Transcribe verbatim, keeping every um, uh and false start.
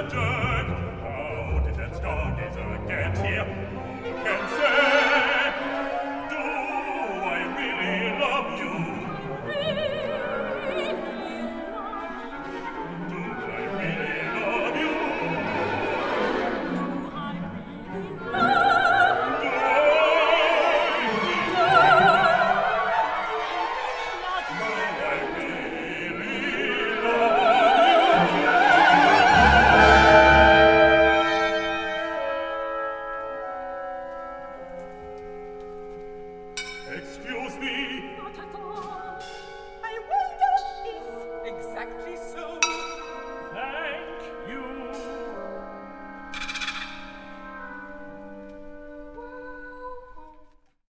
a jerk. How did that star gazer get here? Who can say?